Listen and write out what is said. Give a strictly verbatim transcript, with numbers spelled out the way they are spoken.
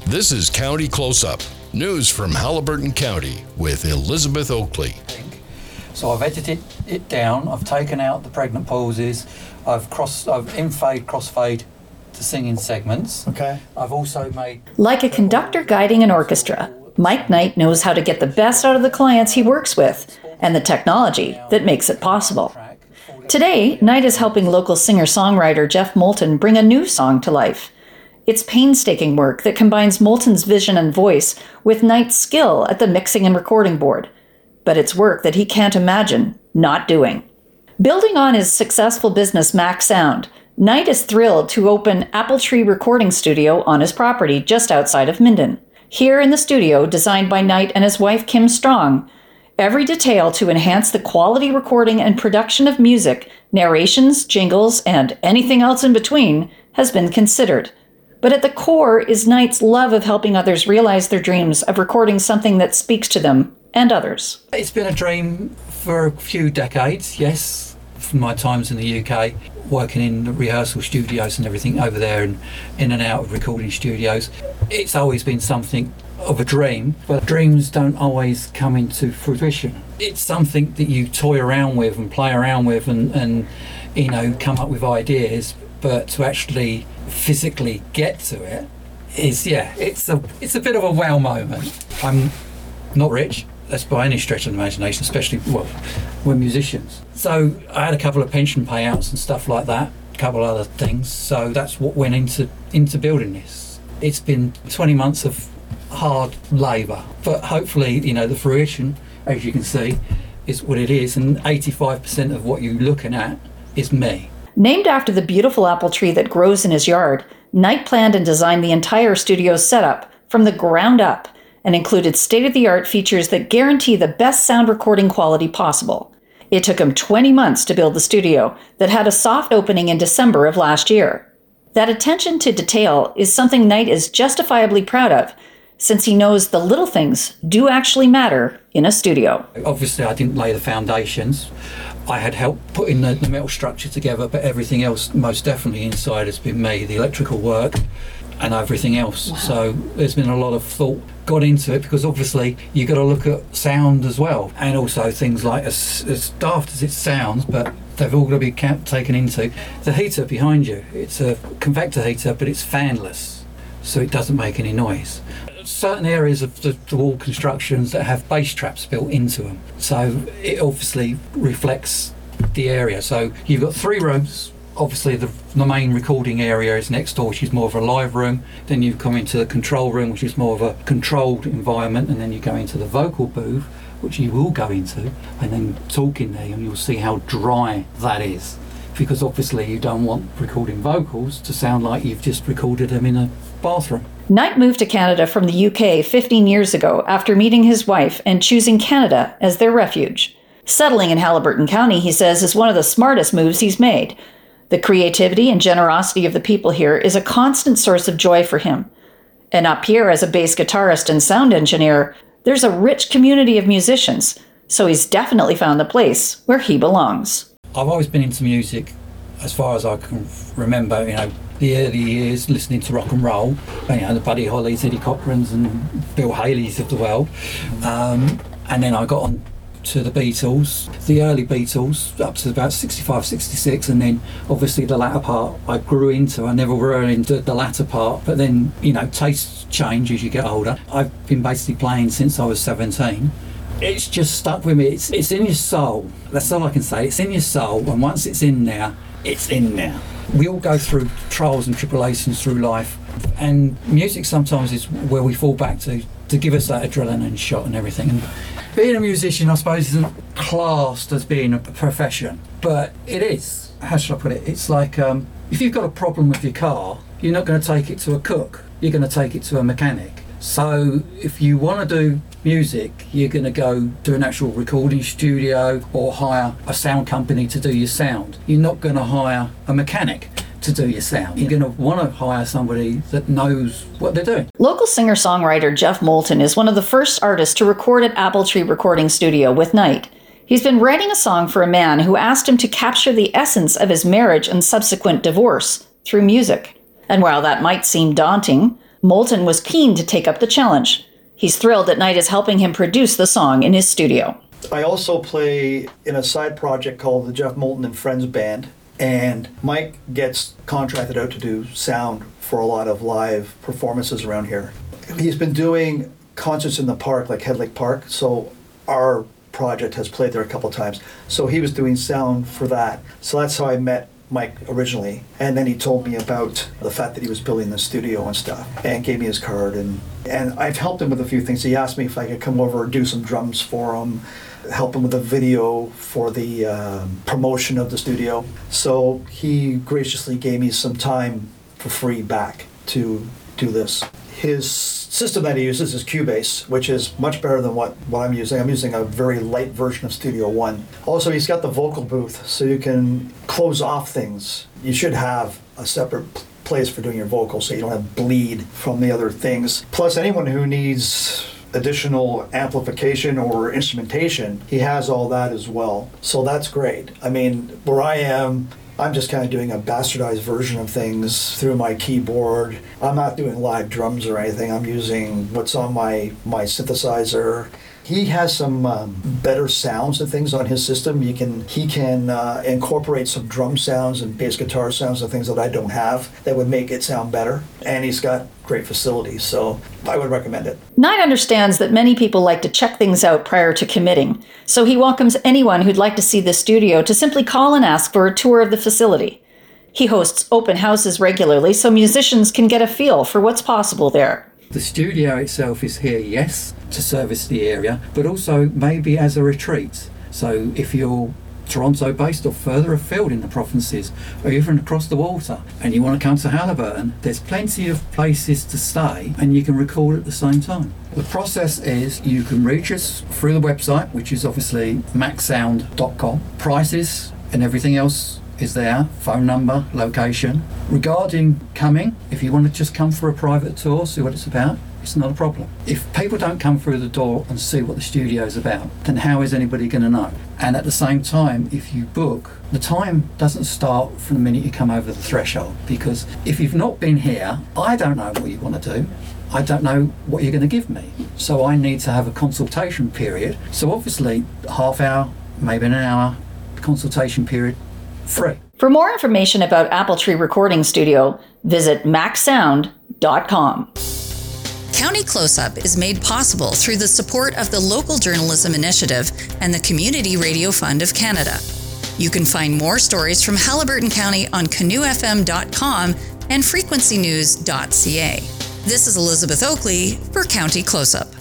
This is County Close-Up, news from Haliburton County with Elizabeth Oakley. So I've edited it down, I've taken out the pregnant pauses, I've cross, I've in-fade, cross-fade to singing segments. Okay. I've also made... Like a conductor guiding an orchestra, Mike Knight knows how to get the best out of the clients he works with and the technology that makes it possible. Today, Knight is helping local singer-songwriter Jeff Moulton bring a new song to life. It's painstaking work that combines Moulton's vision and voice with Knight's skill at the mixing and recording board. But it's work that he can't imagine not doing. Building on his successful business Mac Sound, Knight is thrilled to open Apple Tree Recording Studio on his property just outside of Minden. Here in the studio, designed by Knight and his wife Kim Strong, every detail to enhance the quality recording and production of music, narrations, jingles, and anything else in between has been considered. But at the core is Knight's love of helping others realize their dreams of recording something that speaks to them and others. It's been a dream for a few decades, yes, from my times in the U K, working in the rehearsal studios and everything over there and in and out of recording studios. It's always been something of a dream, but dreams don't always come into fruition. It's something that you toy around with and play around with and, and you know, come up with ideas, but to actually physically get to it is, yeah, it's a it's a bit of a wow moment. I'm not rich, that's by any stretch of the imagination, especially, well, we're musicians. So I had a couple of pension payouts and stuff like that, a couple of other things, so that's what went into into building this. It's been twenty months of hard labour, but hopefully, you know, the fruition, as you can see, is what it is, and eighty-five percent of what you're looking at is me. Named after the beautiful apple tree that grows in his yard, Knight planned and designed the entire studio setup from the ground up and included state-of-the-art features that guarantee the best sound recording quality possible. It took him twenty months to build the studio that had a soft opening in December of last year. That attention to detail is something Knight is justifiably proud of, since he knows the little things do actually matter in a studio. Obviously, I didn't lay the foundations. I had helped putting the, the metal structure together, but everything else most definitely inside has been me, the electrical work and everything else. Wow. So there's been a lot of thought got into it, because obviously you've got to look at sound as well, and also things like, as, as daft as it sounds, but they've all got to be ca- taken into. The heater behind you, it's a convector heater, but it's fanless, so it doesn't make any noise. Certain areas of the, the wall constructions that have bass traps built into them, so it obviously reflects the area. So you've got three rooms. Obviously the, the main recording area is next door, which is more of a live room. Then you come into the control room, which is more of a controlled environment, and then you go into the vocal booth, which you will go into, and then talk in there, and you'll see how dry that is, because obviously you don't want recording vocals to sound like you've just recorded them in a bathroom. Knight moved to Canada from the U K fifteen years ago after meeting his wife and choosing Canada as their refuge. Settling in Haliburton County, he says, is one of the smartest moves he's made. The creativity and generosity of the people here is a constant source of joy for him. And up here, as a bass guitarist and sound engineer, there's a rich community of musicians, so he's definitely found the place where he belongs. I've always been into music as far as I can remember, you know, the early years listening to rock and roll, you know, the Buddy Hollys, Eddie Cochrans and Bill Haley's of the world. Um, and then I got on to the Beatles, the early Beatles, up to about sixty-five, sixty-six, and then obviously the latter part I grew into. I never really into the latter part, but then, you know, tastes change as you get older. I've been basically playing since I was seventeen. It's just stuck with me. It's, it's in your soul. That's all I can say. It's in your soul, and once it's in there, it's in there. We all go through trials and tribulations through life, and music sometimes is where we fall back to to give us that adrenaline shot and everything. And being a musician, I suppose, isn't classed as being a profession, but it is. How should I put it? It's like um, if you've got a problem with your car, you're not going to take it to a cook, you're going to take it to a mechanic. So if you want to do music, you're going to go to an actual recording studio or hire a sound company to do your sound. You're not going to hire a mechanic to do your sound. You're going to want to hire somebody that knows what they're doing. Local singer-songwriter Jeff Moulton is one of the first artists to record at Apple Tree Recording Studio with Knight. He's been writing a song for a man who asked him to capture the essence of his marriage and subsequent divorce through music. And while that might seem daunting, Moulton was keen to take up the challenge. He's thrilled that Knight is helping him produce the song in his studio. I also play in a side project called the Jeff Moulton and Friends Band, and Mike gets contracted out to do sound for a lot of live performances around here. He's been doing concerts in the park, like Headlake Park, so our project has played there a couple times. So he was doing sound for that. So that's how I met Mike originally. And then he told me about the fact that he was building the studio and stuff, and gave me his card. And, and I've helped him with a few things. He asked me if I could come over and do some drums for him, help him with a video for the um, promotion of the studio. So he graciously gave me some time for free back to do this. His system that he uses is Cubase, which is much better than what, what I'm using. I'm using a very light version of Studio One. Also, he's got the vocal booth, so you can close off things. You should have a separate p- place for doing your vocals so you don't have bleed from the other things. Plus, anyone who needs additional amplification or instrumentation, he has all that as well. So that's great. I mean, where I am, I'm just kind of doing a bastardized version of things through my keyboard. I'm not doing live drums or anything. I'm using what's on my, my synthesizer. He has some um, better sounds and things on his system. You can He can uh, incorporate some drum sounds and bass guitar sounds and things that I don't have that would make it sound better. And he's got great facilities, so I would recommend it. Knight understands that many people like to check things out prior to committing, so he welcomes anyone who'd like to see the studio to simply call and ask for a tour of the facility. He hosts open houses regularly so musicians can get a feel for what's possible there. The studio itself is here, yes, to service the area, but also maybe as a retreat. So if you're Toronto-based or further afield in the provinces, or even across the water, and you want to come to Haliburton, there's plenty of places to stay, and you can record at the same time. The process is you can reach us through the website, which is obviously max sound dot com. Prices and everything else is there, phone number, location. Regarding coming, if you want to just come for a private tour, see what it's about, it's not a problem. If people don't come through the door and see what the studio is about, then how is anybody going to know? And at the same time, if you book, the time doesn't start from the minute you come over the threshold, because if you've not been here, I don't know what you want to do. I don't know what you're going to give me. So I need to have a consultation period. So obviously, a half hour, maybe an hour consultation period, free. For more information about Apple Tree Recording Studio, visit max sound dot com. County Close-Up is made possible through the support of the Local Journalism Initiative and the Community Radio Fund of Canada. You can find more stories from Haliburton County on canoe f m dot com and frequency news dot c a. This is Elizabeth Oakley for County Close-Up.